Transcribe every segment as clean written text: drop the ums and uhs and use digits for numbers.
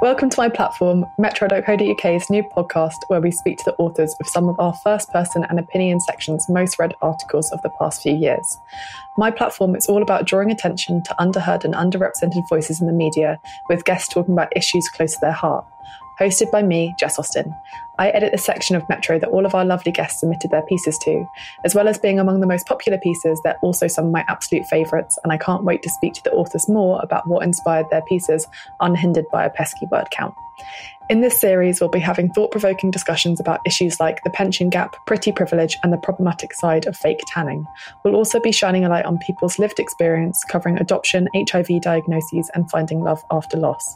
Welcome to my platform, Metro.co.uk's new podcast, where we speak to the authors of some of our first person and opinion section's most read articles of the past few years. My platform is all about drawing attention to underheard and underrepresented voices in the media, with guests talking about issues close to their heart. Hosted by me, Jess Austen. I edit the section of Metro that all of our lovely guests submitted their pieces to. As well as being among the most popular pieces, they're also some of my absolute favourites, and I can't wait to speak to the authors more about what inspired their pieces, unhindered by a pesky word count. In this series, we'll be having thought-provoking discussions about issues like the pension gap, pretty privilege, and the problematic side of fake tanning. We'll also be shining a light on people's lived experience, covering adoption, HIV diagnoses, and finding love after loss.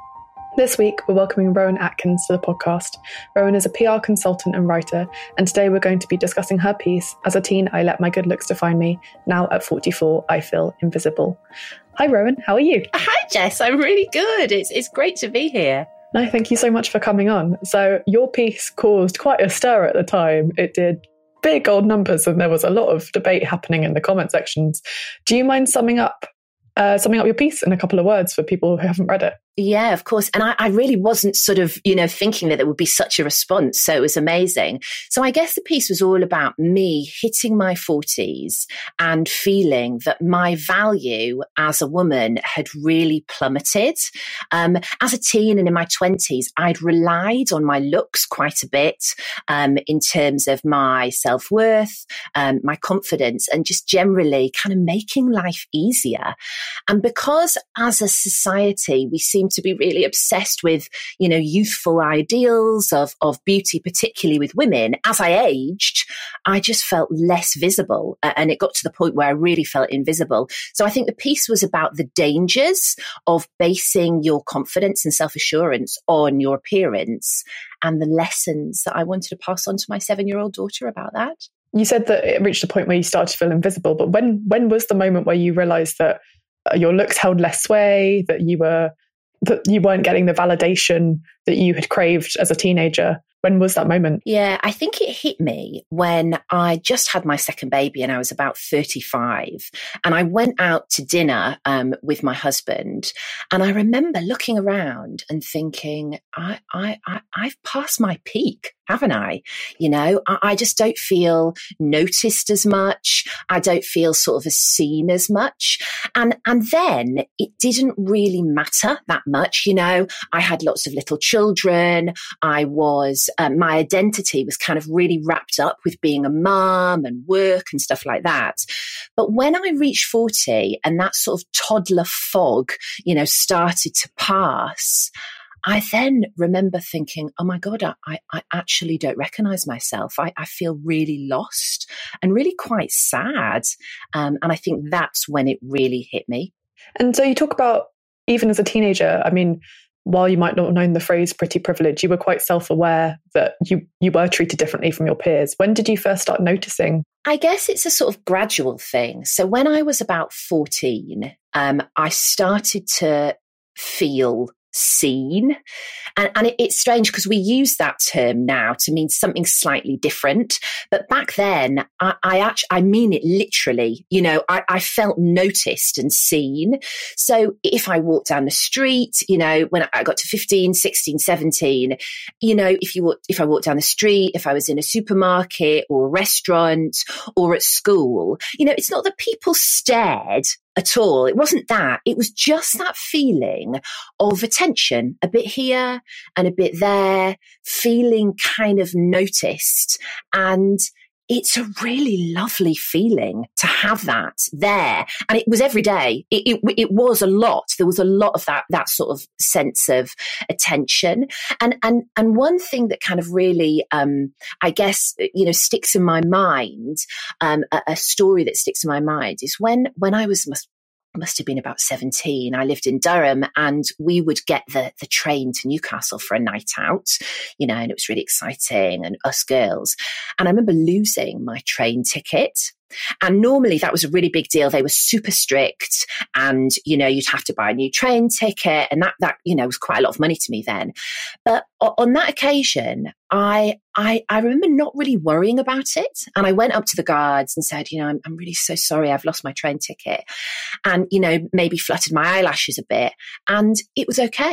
This week, we're welcoming Rowan Atkins to the podcast. Rowan is a PR consultant and writer, and today we're going to be discussing her piece, As a Teen, I Let My Good Looks Define Me. Now at 44, I Feel Invisible. Hi, Rowan. How are you? Hi, Jess. I'm really good. It's great to be here. No, thank you so much for coming on. So your piece caused quite a stir at the time. It did big old numbers, and there was a lot of debate happening in the comment sections. Do you mind summing up your piece in a couple of words for people who haven't read it? Yeah, of course. And I really wasn't sort of, thinking that there would be such a response. So it was amazing. So I guess the piece was all about me hitting my 40s and feeling that my value as a woman had really plummeted. As a teen and in my 20s, I'd relied on my looks quite a bit in terms of my self-worth, my confidence, and just generally kind of making life easier. And because as a society, we seem to be really obsessed with, youthful ideals of beauty, particularly with women. As I aged, I just felt less visible. And it got to the point where I really felt invisible. So I think the piece was about the dangers of basing your confidence and self-assurance on your appearance, and the lessons that I wanted to pass on to my 7-year-old daughter about that. You said that it reached a point where you started to feel invisible, but when was the moment where you realised that your looks held less sway, that you weren't getting the validation that you had craved as a teenager? When was that moment? Yeah, I think it hit me when I just had my second baby and I was about 35. And I went out to dinner with my husband. And I remember looking around and thinking, I've passed my peak, haven't I? I just don't feel noticed as much. I don't feel sort of as seen as much. And then it didn't really matter that much. I had lots of little children. I was, my identity was kind of really wrapped up with being a mum and work and stuff like that. But when I reached 40 and that sort of toddler fog, started to pass, I then remember thinking, oh my God, I actually don't recognize myself. I feel really lost and really quite sad. And I think that's when it really hit me. And so you talk about, even as a teenager, while you might not have known the phrase pretty privilege, you were quite self-aware that you were treated differently from your peers. When did you first start noticing? I guess it's a sort of gradual thing. So when I was about 14, I started to feel seen. And it's strange because we use that term now to mean something slightly different. But back then, I mean it literally. I felt noticed and seen. So if I walked down the street, when I got to 15, 16, 17, if I walked down the street, if I was in a supermarket or a restaurant or at school, it's not that people stared at all. It wasn't that. It was just that feeling of attention, a bit here and a bit there, feeling kind of noticed. And it's a really lovely feeling to have that there. And it was every day. It was a lot. There was a lot of that sort of sense of attention. And one thing that kind of really, I guess, sticks in my mind, a story that sticks in my mind is when I was must have been about 17. I lived in Durham and we would get the train to Newcastle for a night out, and it was really exciting, and us girls. And I remember losing my train ticket. And normally that was a really big deal. They were super strict and, you'd have to buy a new train ticket, and that was quite a lot of money to me then. But on that occasion, I remember not really worrying about it. And I went up to the guards and said, I'm really so sorry, I've lost my train ticket. And, maybe fluttered my eyelashes a bit. And it was okay.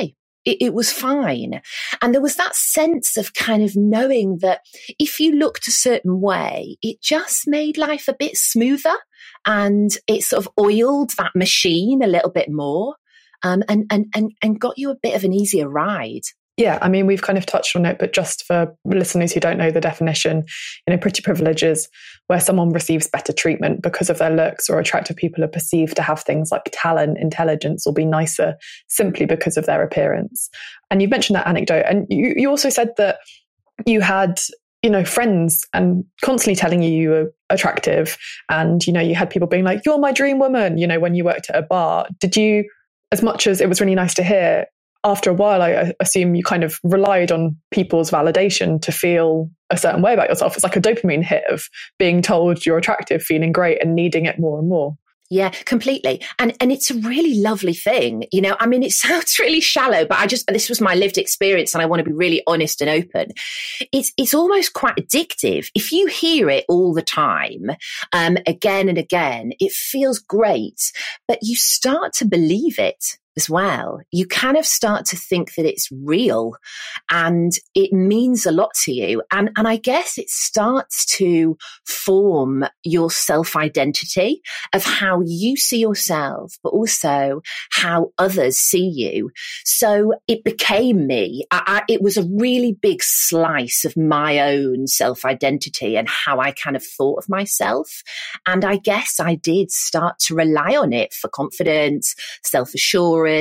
it was fine. And there was that sense of kind of knowing that if you looked a certain way, it just made life a bit smoother, and it sort of oiled that machine a little bit more, and got you a bit of an easier ride. Yeah, I mean, we've kind of touched on it, but just for listeners who don't know the definition, pretty privilege is where someone receives better treatment because of their looks, or attractive people are perceived to have things like talent, intelligence, or be nicer simply because of their appearance. And you've mentioned that anecdote. And you also said that you had, friends and constantly telling you were attractive. And, you had people being like, you're my dream woman, when you worked at a bar. Did you, as much as it was really nice to hear, after a while, I assume you kind of relied on people's validation to feel a certain way about yourself? It's like a dopamine hit of being told you're attractive, feeling great, and needing it more and more. Yeah, completely. And it's a really lovely thing. I mean, it sounds really shallow, but this was my lived experience, and I want to be really honest and open. It's almost quite addictive. If you hear it all the time, again and again, it feels great, but you start to believe it as well. You kind of start to think that it's real and it means a lot to you. And I guess it starts to form your self-identity of how you see yourself, but also how others see you. So it became me. It was a really big slice of my own self-identity and how I kind of thought of myself. And I guess I did start to rely on it for confidence, self-assurance,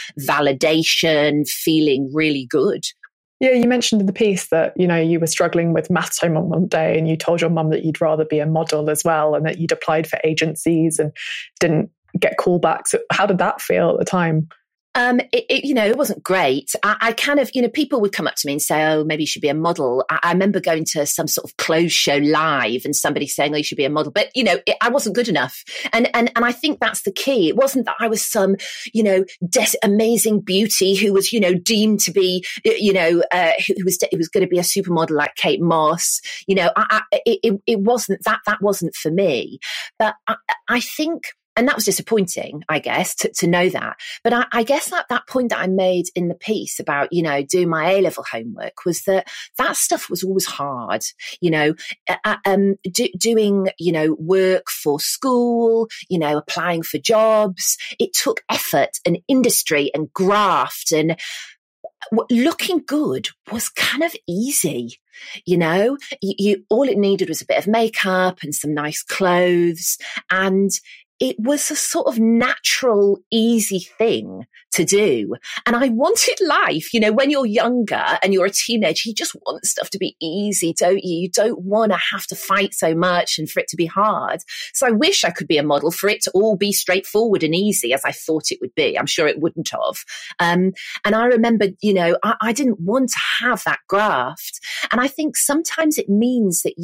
validation, feeling really good. Yeah, you mentioned in the piece that, you were struggling with maths homework one day, and you told your mum that you'd rather be a model as well, and that you'd applied for agencies and didn't get callbacks. How did that feel at the time? It wasn't great. I kind of, people would come up to me and say, oh, maybe you should be a model. I remember going to some sort of clothes show live and somebody saying, oh, you should be a model. But, I wasn't good enough. And I think that's the key. It wasn't that I was some, amazing beauty who was, deemed to be, who was going to be a supermodel like Kate Moss. It wasn't that wasn't for me. But I think, and that was disappointing, I guess, to know that. But I guess that point that I made in the piece about, doing my A-level homework was that stuff was always hard, doing, work for school, applying for jobs. It took effort and industry and graft, and looking good was kind of easy. You all it needed was a bit of makeup and some nice clothes, and it was a sort of natural, easy thing to do. And I wanted life, when you're younger and you're a teenager, you just want stuff to be easy, don't you? You don't want to have to fight so much and for it to be hard. So I wish I could be a model for it to all be straightforward and easy as I thought it would be. I'm sure it wouldn't have. And I remember, I didn't want to have that graft. And I think sometimes it means that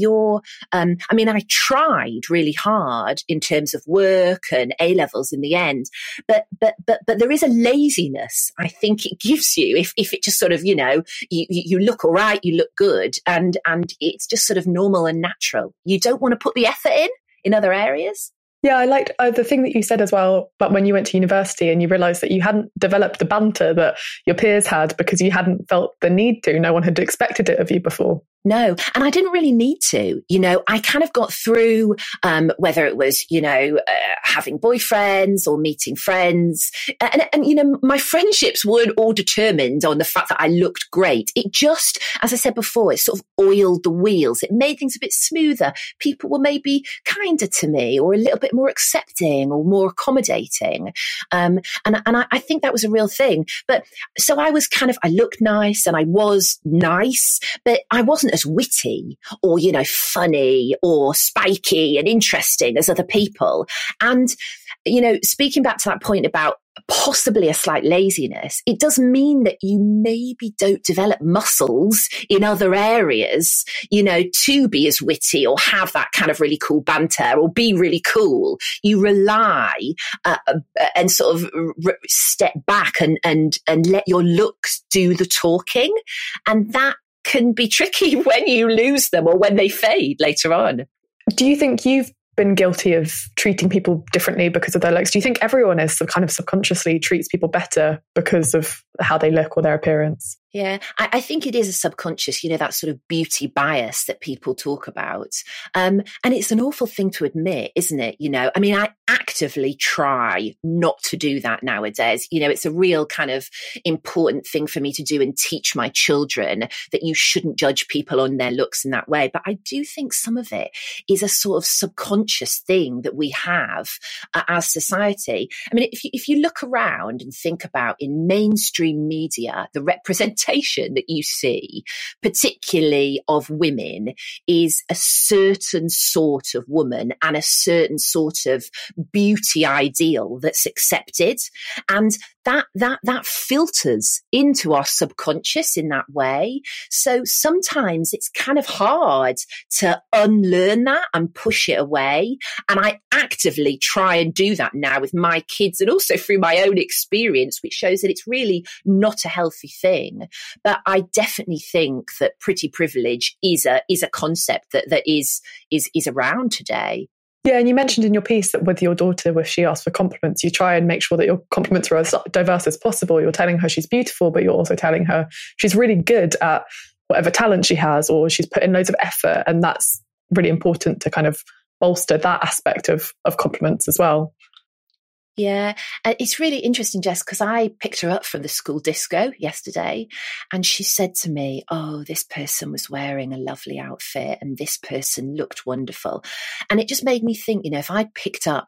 I tried really hard in terms of work and A-levels in the end, but there is a laziness I think it gives you if it just sort of, you look all right, you look good, and it's just sort of normal and natural. You don't want to put the effort in other areas. Yeah, I liked the thing that you said as well, but when you went to university and you realised that you hadn't developed the banter that your peers had because you hadn't felt the need to. No one had expected it of you before. No, and I didn't really need to. I kind of got through, whether it was, having boyfriends or meeting friends. And, my friendships weren't all determined on the fact that I looked great. It just, as I said before, it sort of oiled the wheels. It made things a bit smoother. People were maybe kinder to me or a little bit more accepting or more accommodating. And I think that was a real thing. But so I looked nice and I was nice, but I wasn't as witty or, funny or spiky and interesting as other people. And, speaking back to that point about possibly a slight laziness, it does mean that you maybe don't develop muscles in other areas, to be as witty or have that kind of really cool banter or be really cool. You rely and sort of step back and let your looks do the talking. And that can be tricky when you lose them or when they fade later on. Do you think you've been guilty of treating people differently because of their looks? Do you think everyone is kind of subconsciously treats people better because of how they look or their appearance? Yeah, I think it is a subconscious, that sort of beauty bias that people talk about. And it's an awful thing to admit, isn't it? I actively try not to do that nowadays. It's a real kind of important thing for me to do and teach my children that you shouldn't judge people on their looks in that way. But I do think some of it is a sort of subconscious thing that we have as society. If you look around and think about in mainstream media, the representation that you see, particularly of women, is a certain sort of woman and a certain sort of beauty ideal that's accepted. And that filters into our subconscious in that way. So sometimes it's kind of hard to unlearn that and push it away. And I actively try and do that now with my kids and also through my own experience, which shows that it's really not a healthy thing. But I definitely think that pretty privilege is a concept that is around today. Yeah, and you mentioned in your piece that with your daughter, if she asks for compliments, you try and make sure that your compliments are as diverse as possible. You're telling her she's beautiful, but you're also telling her she's really good at whatever talent she has, or she's put in loads of effort. And that's really important to kind of bolster that aspect of compliments as well. Yeah, it's really interesting, Jess, because I picked her up from the school disco yesterday and she said to me, oh, this person was wearing a lovely outfit and this person looked wonderful. And it just made me think, if I picked up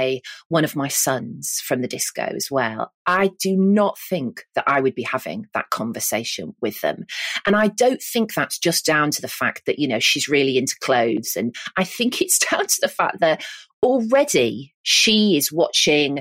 one of my sons from the disco as well, I do not think that I would be having that conversation with them. And I don't think that's just down to the fact that, she's really into clothes. And I think it's down to the fact that already she is watching,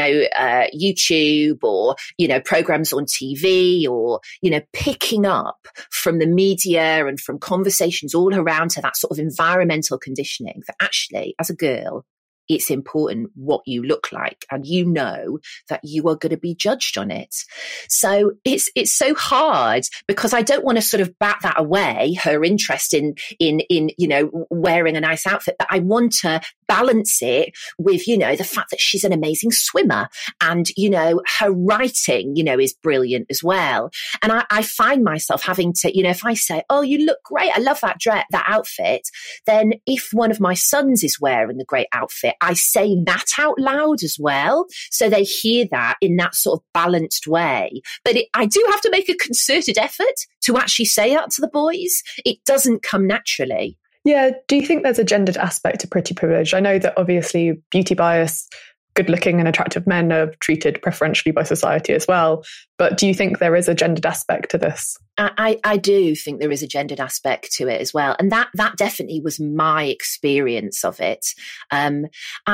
YouTube or, programs on TV or, picking up from the media and from conversations all around her, that sort of environmental conditioning that actually, as a girl, it's important what you look like and that you are going to be judged on it. So it's so hard because I don't want to sort of bat that away, her interest in wearing a nice outfit, but I want to balance it with, the fact that she's an amazing swimmer and, her writing, is brilliant as well. And I find myself having to, if I say, oh, you look great, I love that outfit, then if one of my sons is wearing a great outfit, I say that out loud as well. So they hear that in that sort of balanced way. But I do have to make a concerted effort to actually say that to the boys. It doesn't come naturally. Yeah. Do you think there's a gendered aspect to pretty privilege? I know that obviously beauty bias, good-looking and attractive men are treated preferentially by society as well. But do you think there is a gendered aspect to this? I do think there is a gendered aspect to it as well. And that definitely was my experience of it. I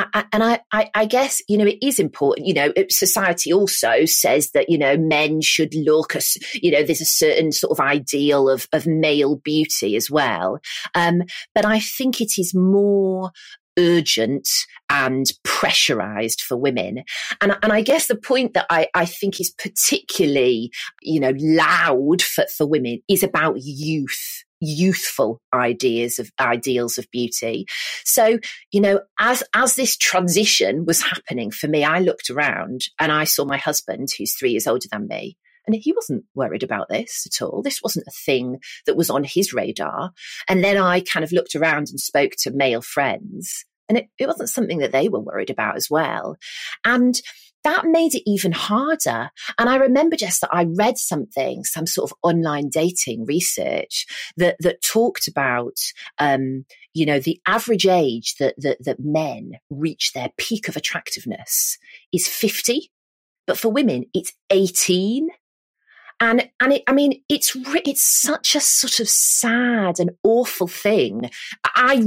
guess, it is important, society also says that, men should look as, there's a certain sort of ideal of male beauty as well. But I think it is more urgent and pressurized for women. And I guess the point that I think is particularly, loud for women is about youthful ideals of beauty. So, as this transition was happening for me, I looked around and I saw my husband, who's 3 years older than me. And he wasn't worried about this at all. This wasn't a thing that was on his radar. And then I kind of looked around and spoke to male friends, and it wasn't something that they were worried about as well. And that made it even harder. And I remember just that I read some sort of online dating research that talked about, the average age that men reach their peak of attractiveness is 50, but for women, it's 18. And it's such a sort of sad and awful thing. I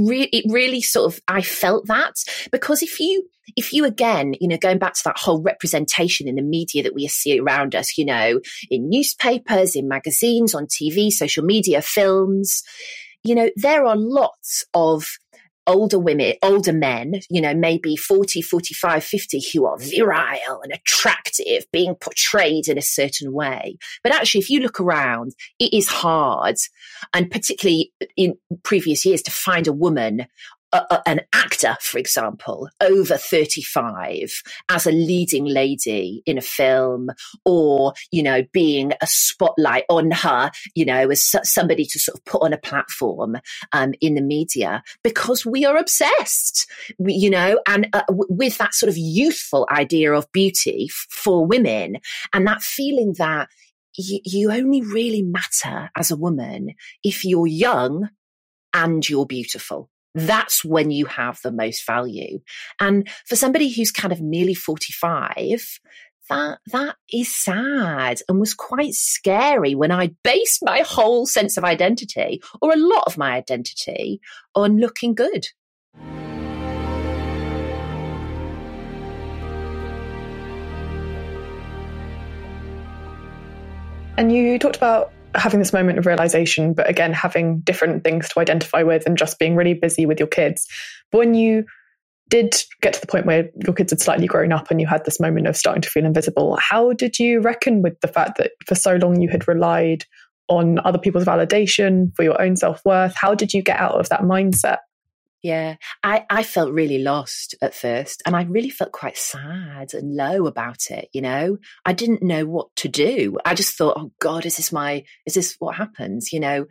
felt that because if you again, going back to that whole representation in the media that we see around us, in newspapers, in magazines, on TV, social media, films, there are lots of older men, maybe 40, 45, 50, who are virile and attractive, being portrayed in a certain way. But actually, if you look around, it is hard, and particularly in previous years, to find a woman an actor, for example, over 35 as a leading lady in a film, or, being a spotlight on her, as somebody to sort of put on a platform in the media, because we are obsessed, and with that sort of youthful idea of beauty for women, and that feeling that you only really matter as a woman if you're young and you're beautiful. That's when you have the most value. And for somebody who's kind of nearly 45, that is sad and was quite scary when I based my whole sense of identity, or a lot of my identity, on looking good. And you talked about having this moment of realization, but again, having different things to identify with and just being really busy with your kids. But when you did get to the point where your kids had slightly grown up and you had this moment of starting to feel invisible, how did you reckon with the fact that for so long you had relied on other people's validation for your own self-worth? How did you get out of that mindset? Yeah, I felt really lost at first, and I really felt quite sad and low about it. I didn't know what to do. I just thought, oh God, is this what happens?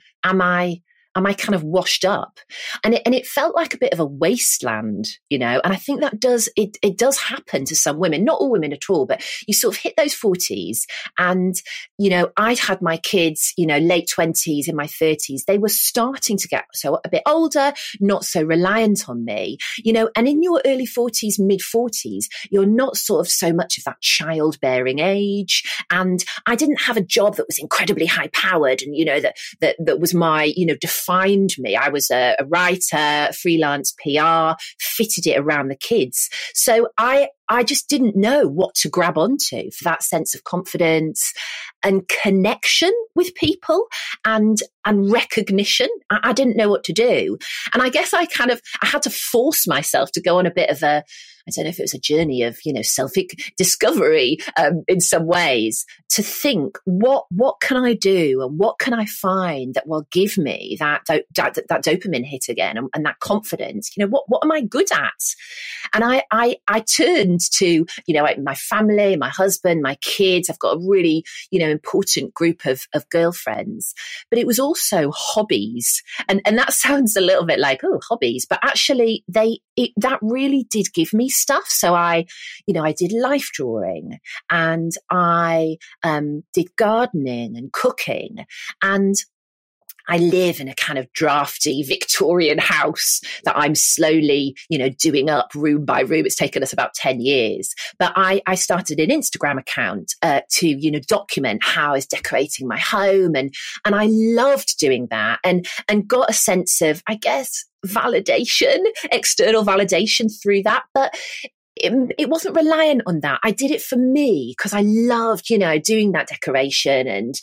Am I kind of washed up? And it felt like a bit of a wasteland, and I think that it does happen to some women, not all women at all, but you sort of hit those 40s, and, I'd had my kids, late 20s, in my 30s. They were starting to get a bit older, not so reliant on me, and in your early 40s, mid 40s, you're not sort of so much of that childbearing age. And I didn't have a job that was incredibly high powered and, that was my, defined me. I was a writer, freelance PR, fitted it around the kids. So I just didn't know what to grab onto for that sense of confidence and connection with people and recognition. I didn't know what to do. And I guess I had to force myself to go on a bit of I don't know if it was a journey of, self-discovery in some ways, to think, what can I do and what can I find that will give me that dopamine hit again and that confidence? What am I good at? And I turned to, my family, my husband, my kids. I've got a really, important group of girlfriends, but it was also hobbies. And that sounds a little bit like, oh, hobbies, but actually that really did give me stuff. So I did life drawing, and I did gardening and cooking, and I live in a kind of drafty Victorian house that I'm slowly, doing up room by room. It's taken us about 10 years. But I started an Instagram account to, document how I was decorating my home. And I loved doing that and got a sense of, I guess, validation, external validation through that. But it wasn't reliant on that. I did it for me because I loved, doing that decoration and,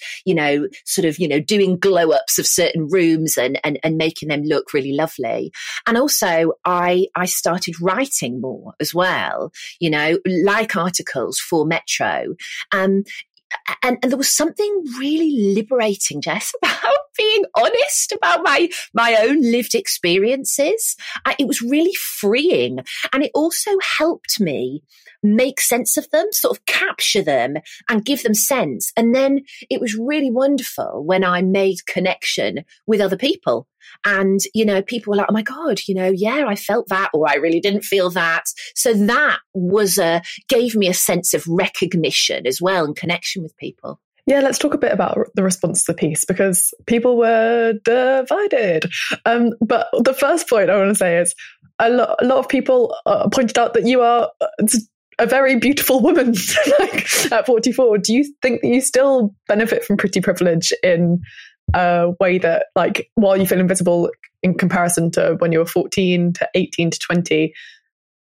doing glow ups of certain rooms and making them look really lovely. And also I started writing more as well, like articles for Metro. And there was something really liberating, Jess, about being honest about my own lived experiences. It was really freeing. And it also helped me make sense of them, sort of capture them and give them sense. And then it was really wonderful when I made connection with other people. And, people were like, oh my God, yeah, I felt that, or I really didn't feel that. So that gave me a sense of recognition as well and connection with people. Yeah, let's talk a bit about the response to the piece, because people were divided. But the first point I want to say is a lot of people pointed out that you are a very beautiful woman at 44. Do you think that you still benefit from pretty privilege in a way that, while you feel invisible in comparison to when you were 14 to 18 to 20,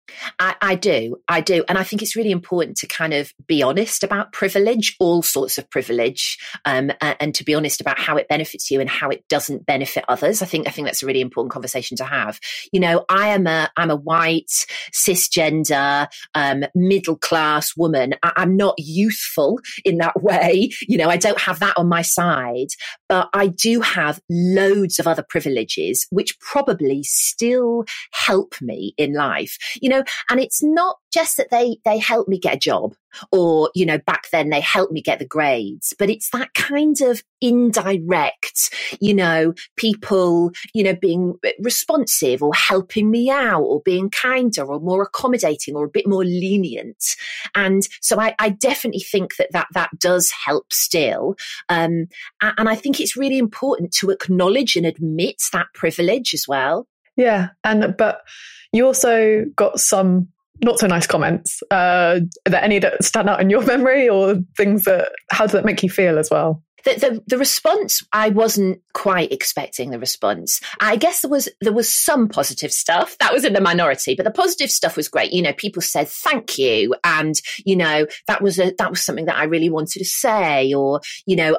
I do. And I think it's really important to kind of be honest about privilege, all sorts of privilege, and to be honest about how it benefits you and how it doesn't benefit others. I think that's a really important conversation to have. You know, I'm a white, cisgender, middle class woman. I'm not youthful in that way. You know, I don't have that on my side, but I do have loads of other privileges, which probably still help me in life. You know, and it's not just that they help me get a job or, you know, back then they helped me get the grades, but it's that kind of indirect, you know, people, you know, being responsive or helping me out or being kinder or more accommodating or a bit more lenient. And so I definitely think that does help still. And I think it's really important to acknowledge and admit that privilege as well. Yeah. But you also got some not so nice comments. Are there any that stand out in your memory, or things how does that make you feel as well? The response, I wasn't quite expecting the response. I guess there was some positive stuff that was in the minority, but the positive stuff was great. You know, people said thank you, and you know that was something that I really wanted to say, or you know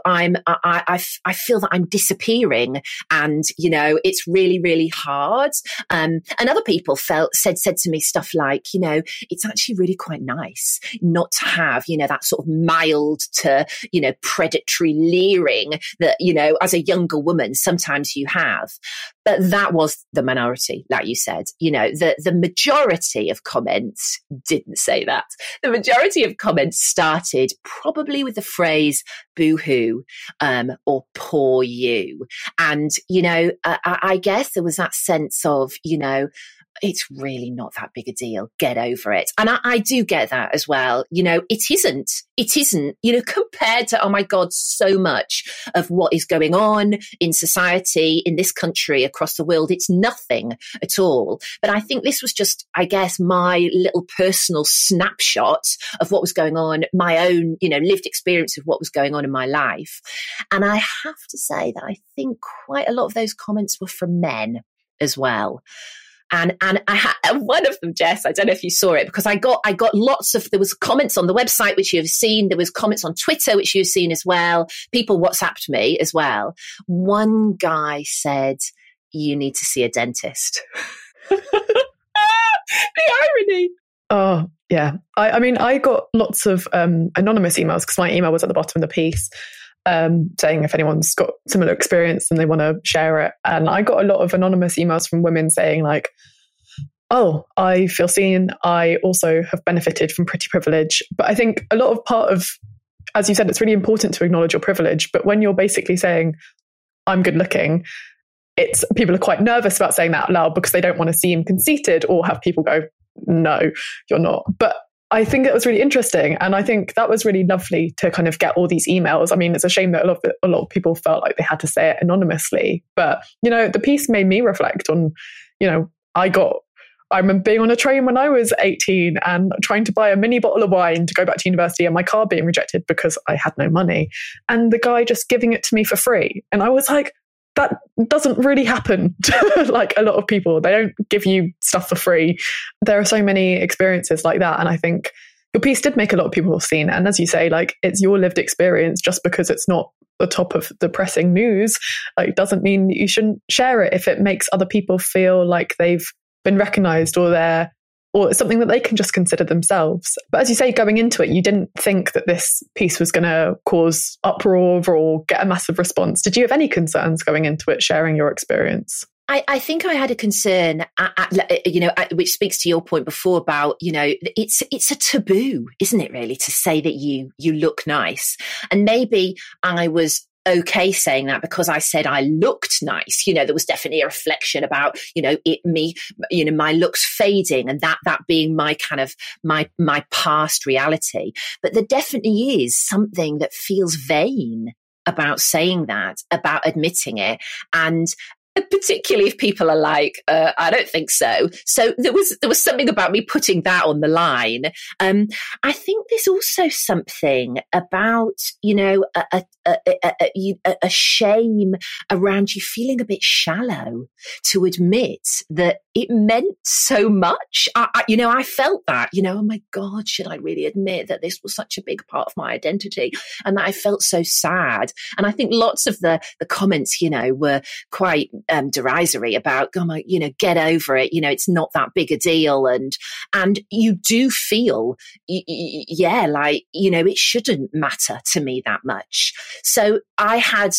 I feel that I'm disappearing, and you know it's really really hard. And other people said to me stuff like, you know, it's actually really quite nice not to have, you know, that sort of mild to, you know, predatory leering that, you know, as a younger woman, sometimes you have. But that was the minority, like you said. You know, the majority of comments didn't say that. The majority of comments started probably with the phrase boo-hoo, or poor you. And, you know, I guess there was that sense of, you know, it's really not that big a deal. Get over it. And I do get that as well. You know, it isn't, you know, compared to, oh my God, so much of what is going on in society, in this country, across the world. It's nothing at all. But I think this was just, I guess, my little personal snapshot of what was going on, my own, you know, lived experience of what was going on in my life. And I have to say that I think quite a lot of those comments were from men as well. And I had one of them, Jess, I don't know if you saw it, because I got lots of, there was comments on the website, which you've seen. There was comments on Twitter, which you've seen as well. People WhatsApped me as well. One guy said, you need to see a dentist. The irony. Oh, yeah. I mean, I got lots of anonymous emails because my email was at the bottom of the piece. Saying if anyone's got similar experience and they want to share it. And I got a lot of anonymous emails from women saying like, oh, I feel seen. I also have benefited from pretty privilege. But I think a lot of part of, as you said, it's really important to acknowledge your privilege. But when you're basically saying, I'm good looking, people are quite nervous about saying that out loud because they don't want to seem conceited or have people go, no, you're not. But I think it was really interesting. And I think that was really lovely to kind of get all these emails. I mean, it's a shame that a lot of people felt like they had to say it anonymously. But, you know, the piece made me reflect on, you know, I remember being on a train when I was 18 and trying to buy a mini bottle of wine to go back to university and my card being rejected because I had no money. And the guy just giving it to me for free. And I was like, that doesn't really happen to like a lot of people. They don't give you stuff for free. There are so many experiences like that. And I think your piece did make a lot of people seen. And as you say, like, it's your lived experience. Just because it's not the top of the pressing news, like, doesn't mean that you shouldn't share it if it makes other people feel like they've been recognized or it's something that they can just consider themselves. But as you say, going into it, you didn't think that this piece was going to cause uproar or get a massive response. Did you have any concerns going into it, sharing your experience? I think I had a concern, you know, which speaks to your point before about, you know, it's a taboo, isn't it, really, to say that you look nice. And maybe I was okay saying that because I said I looked nice. You know, there was definitely a reflection about, you know, my looks fading and that being my kind of my past reality. But there definitely is something that feels vain about saying that, about admitting it. And particularly if people are like, I don't think so. So there was something about me putting that on the line. I think there's also something about, you know, a shame around you feeling a bit shallow to admit that it meant so much. I felt that, oh my God, should I really admit that this was such a big part of my identity, and that I felt so sad. And I think lots of the comments, were quite derisory about, oh my, get over it. It's not that big a deal. And you do feel, it shouldn't matter to me that much. So I had,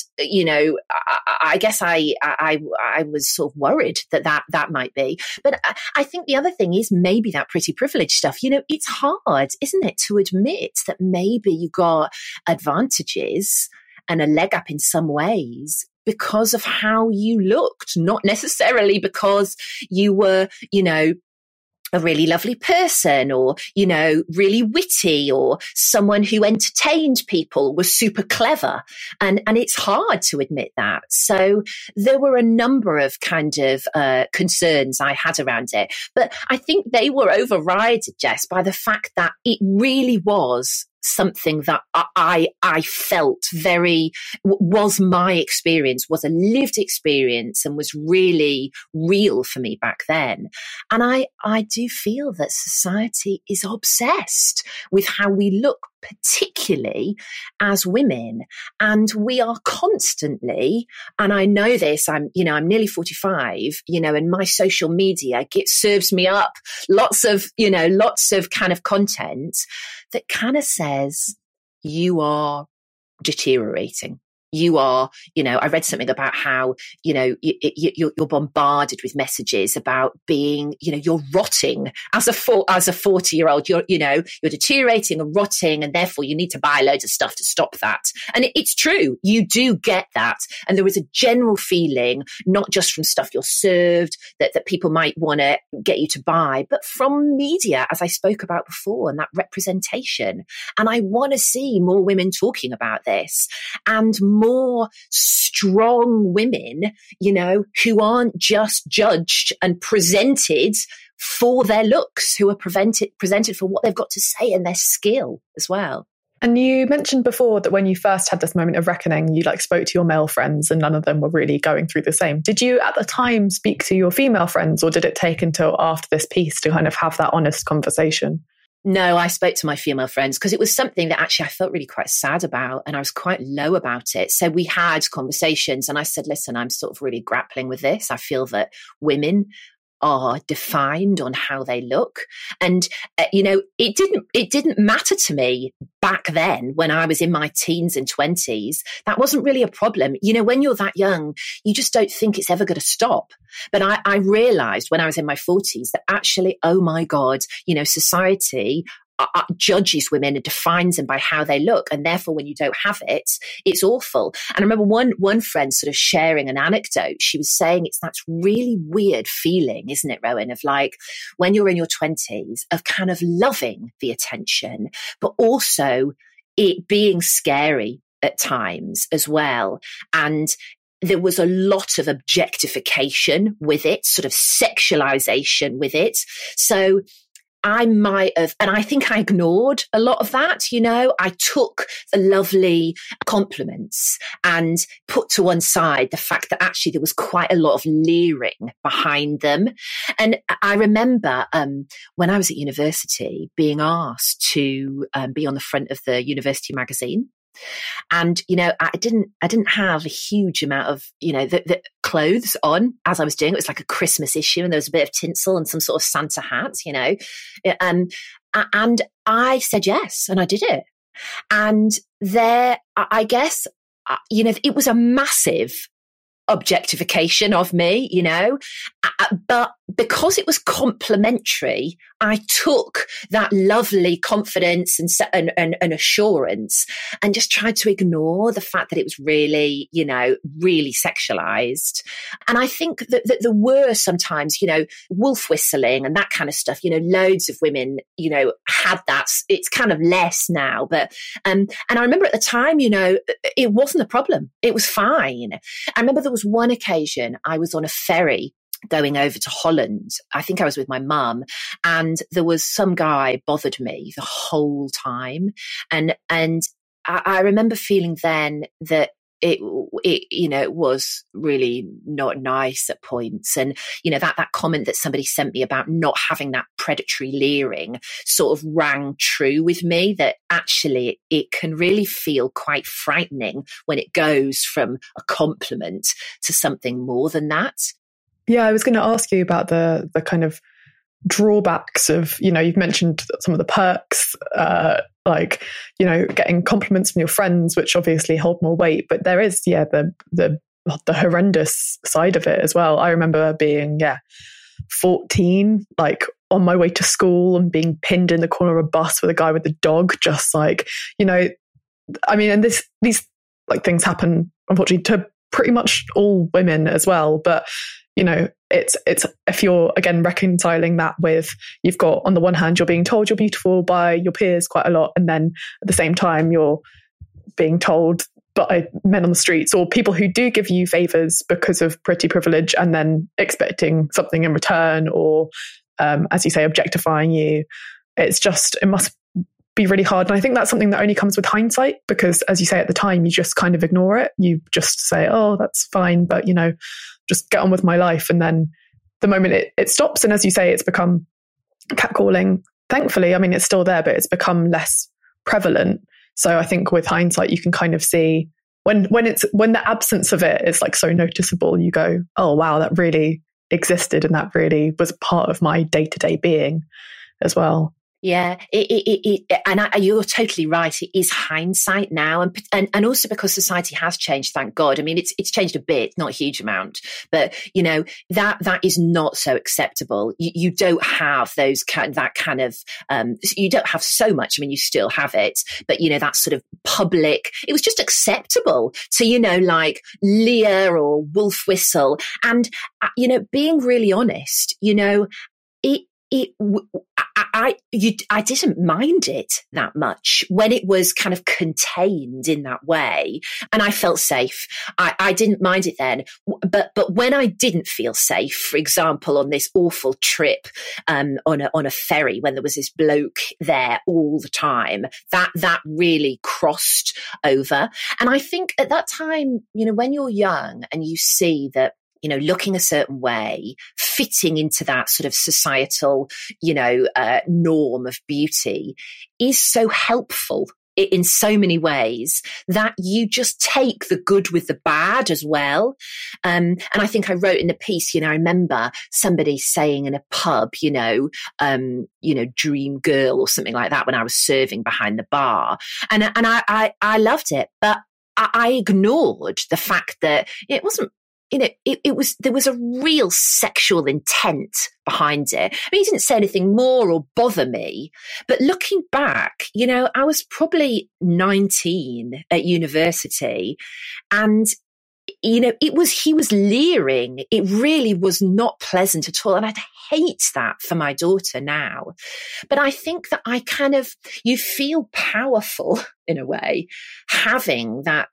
I guess I was sort of worried that might be. But I think the other thing is maybe that pretty privilege stuff. It's hard, isn't it, to admit that maybe you got advantages and a leg up in some ways because of how you looked, not necessarily because you were, a really lovely person, or, really witty, or someone who entertained people, was super clever. And it's hard to admit that. So there were a number of kind of concerns I had around it. But I think they were overridden, Jess, by the fact that it really was something that I felt was my experience, was a lived experience, and was really real for me back then. And I do feel that society is obsessed with how we look, particularly as women. And we are constantly, and I know this, I'm nearly 45, and my social media serves me up lots of kind of content that kind of says you are deteriorating. You are, I read something about how, you're bombarded with messages about being, you're rotting as a 40-year-old, you're deteriorating and rotting, and therefore you need to buy loads of stuff to stop that. And it's true. You do get that. And there is a general feeling, not just from stuff you're served, that people might want to get you to buy, but from media, as I spoke about before, and that representation. And I want to see more women talking about this, and more strong women, who aren't just judged and presented for their looks, who are presented for what they've got to say and their skill as well. And you mentioned before that when you first had this moment of reckoning, you spoke to your male friends and none of them were really going through the same. Did you at the time speak to your female friends, or did it take until after this piece to kind of have that honest conversation? No, I spoke to my female friends because it was something that actually I felt really quite sad about, and I was quite low about it. So we had conversations, and I said, listen, I'm sort of really grappling with this. I feel that women are defined on how they look. And, it didn't matter to me back then when I was in my teens and 20s. That wasn't really a problem. When you're that young, you just don't think it's ever going to stop. But I realized when I was in my 40s that actually, oh my God, society judges women and defines them by how they look. And therefore, when you don't have it, it's awful. And I remember one friend sort of sharing an anecdote. She was saying that's really weird feeling, isn't it, Rowan, of when you're in your 20s, of kind of loving the attention, but also it being scary at times as well. And there was a lot of objectification with it, sort of sexualization with it. So I might have, and I think I ignored a lot of that. I took the lovely compliments and put to one side the fact that actually there was quite a lot of leering behind them. And I remember when I was at university being asked to be on the front of the university magazine. And, I didn't have a huge amount of, the clothes on as I was doing. It was like a Christmas issue, and there was a bit of tinsel and some sort of Santa hat, and I said yes, and I did it. And there, I guess, it was a massive objectification of me, but because it was complimentary, I took that lovely confidence and assurance and just tried to ignore the fact that it was really, really sexualized. And I think that there were sometimes, wolf whistling and that kind of stuff, loads of women, had that. It's kind of less now, but, and I remember at the time, it wasn't a problem. It was fine. I remember there was one occasion I was on a ferry going over to Holland. I think I was with my mum, and there was some guy bothered me the whole time. And I remember feeling then that it was really not nice at points. And, that comment that somebody sent me about not having that predatory leering sort of rang true with me, that actually it can really feel quite frightening when it goes from a compliment to something more than that. Yeah, I was going to ask you about the kind of drawbacks of, you've mentioned some of the perks, getting compliments from your friends, which obviously hold more weight, but there is, the horrendous side of it as well. I remember being, 14, like on my way to school and being pinned in the corner of a bus with a guy with a dog, just like, and these like things happen, unfortunately, to pretty much all women as well. But, it's if you're, again, reconciling that with, you've got, on the one hand, you're being told you're beautiful by your peers quite a lot. And then at the same time, you're being told by men on the streets or people who do give you favors because of pretty privilege, and then expecting something in return, or, as you say, objectifying you. It must be really hard. And I think that's something that only comes with hindsight, because, as you say, at the time, you just kind of ignore it. You just say, oh, that's fine, but, just get on with my life. And then the moment it stops, and as you say, it's become catcalling. Thankfully, I mean, it's still there, but it's become less prevalent. So I think with hindsight, you can kind of see when the absence of it is like so noticeable, you go, oh, wow, that really existed. And that really was part of my day-to-day being as well. Yeah, you're totally right. It is hindsight now, and also because society has changed, thank God. I mean, it's changed a bit, not a huge amount, but that is not so acceptable. You don't have you don't have so much. I mean, you still have it, but that sort of public. It was just acceptable to like leer or wolf whistle, and being really honest, I didn't mind it that much when it was kind of contained in that way, and I felt safe. I didn't mind it then, but when I didn't feel safe, for example, on this awful trip on a ferry, when there was this bloke there all the time, that really crossed over. And I think at that time, when you're young and you see that, looking a certain way, fitting into that sort of societal, norm of beauty is so helpful in so many ways that you just take the good with the bad as well. And I think I wrote in the piece, I remember somebody saying in a pub, dream girl or something like that when I was serving behind the bar. And I loved it, but I ignored the fact that it wasn't, there was a real sexual intent behind it. I mean, he didn't say anything more or bother me, but looking back, I was probably 19 at university, and he was leering. It really was not pleasant at all. And I'd hate that for my daughter now. But I think that you feel powerful in a way, having that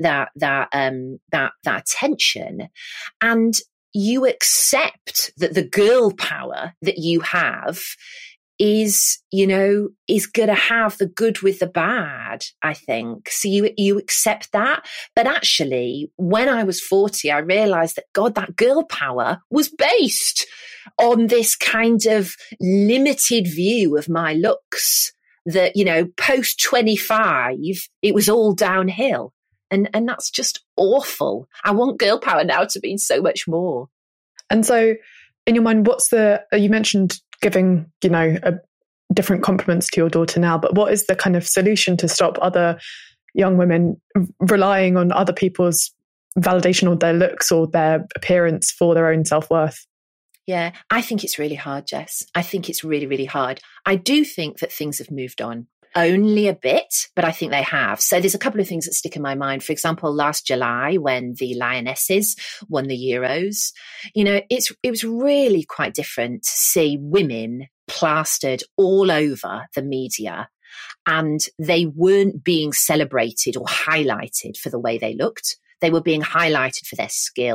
attention, and you accept that the girl power that you have is going to have the good with the bad, I think. So you accept that. But actually, when I was 40, I realized that, God, that girl power was based on this kind of limited view of my looks that, post 25, it was all downhill. And that's just awful. I want girl power now to mean so much more. And so in your mind, you mentioned giving, different compliments to your daughter now, but what is the kind of solution to stop other young women relying on other people's validation of their looks or their appearance for their own self-worth? Yeah, I think it's really hard, Jess. I think it's really, really hard. I do think that things have moved on. Only a bit, but I think they have. So there's a couple of things that stick in my mind. For example, last July, when the Lionesses won the Euros, it was really quite different to see women plastered all over the media, and they weren't being celebrated or highlighted for the way they looked. They were being highlighted for their skill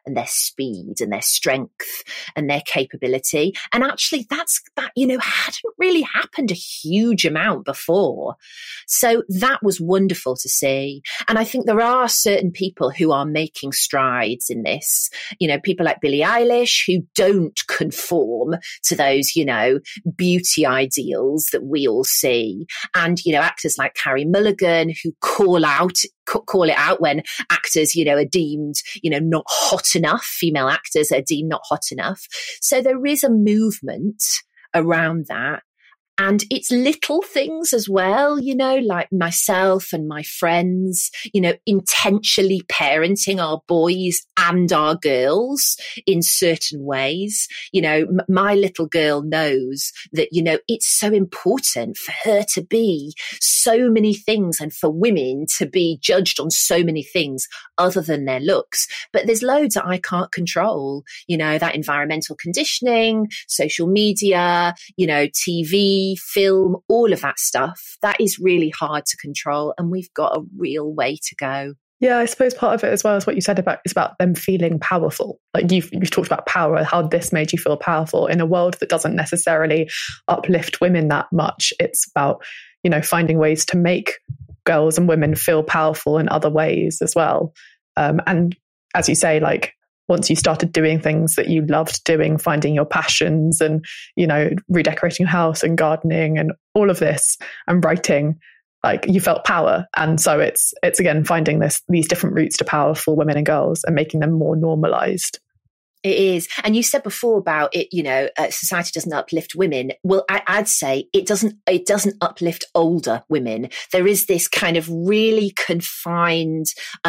and their speed and their strength and their capability. And actually that, hadn't really happened a huge amount before. So that was wonderful to see. And I think there are certain people who are making strides in this, people like Billie Eilish who don't conform to those, beauty ideals that we all see. And, actors like Carey Mulligan who call it out when actors, are deemed, not hot enough. Female actors are deemed not hot enough. So there is a movement around that. And it's little things as well, like myself and my friends, intentionally parenting our boys and our girls in certain ways. My little girl knows that, it's so important for her to be so many things and for women to be judged on so many things other than their looks. But there's loads that I can't control, that environmental conditioning, social media, TV, film, all of that stuff, that is really hard to control. And we've got a real way to go. Yeah, I suppose part of it as well as what you said is about them feeling powerful. Like you've talked about power, how this made you feel powerful in a world that doesn't necessarily uplift women that much. It's about, finding ways to make girls and women feel powerful in other ways as well. And as you say, like, once you started doing things that you loved doing, finding your passions and, redecorating your house and gardening and all of this and writing, like you felt power. And so it's again, finding these different routes to power for women and girls and making them more normalized. It is. And you said before about it, society doesn't uplift women. Well, I'd say it doesn't uplift older women. There is this kind of really confined,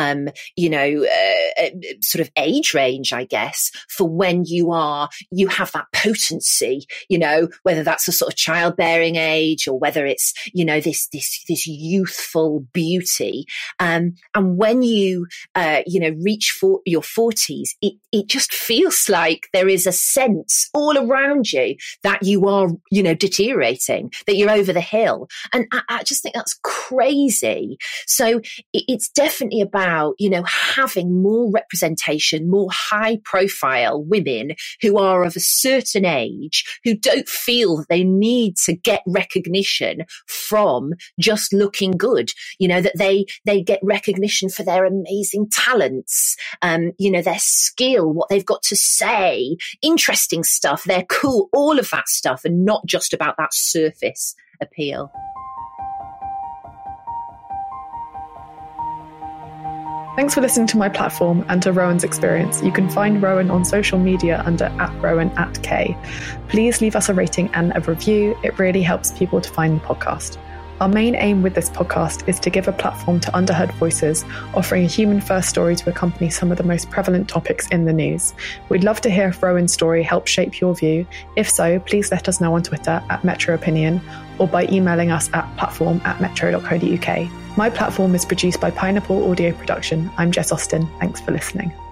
sort of age range, I guess, for when you have that potency, whether that's a sort of childbearing age or whether it's, this youthful beauty. And when you, reach for your 40s, it just feels like there is a sense all around you that you are, deteriorating, that you're over the hill. And I just think that's crazy. So it's definitely about, having more representation, more high profile women who are of a certain age, who don't feel that they need to get recognition from just looking good, that they get recognition for their amazing talents, their skill, what they've got to say, interesting stuff, they're cool, all of that stuff, and not just about that surface appeal. Thanks for listening to my platform and to Rowan's experience. You can find Rowan on social media under @Rowan@K. Please leave us a rating and a review. It really helps people to find the podcast. Our main aim with this podcast is to give a platform to underheard voices, offering a human-first story to accompany some of the most prevalent topics in the news. We'd love to hear if Rowan's story helped shape your view. If so, please let us know on Twitter @MetroOpinion or by emailing us at platform@metro.co.uk. My Platform is produced by Pineapple Audio Production. I'm Jess Austin. Thanks for listening.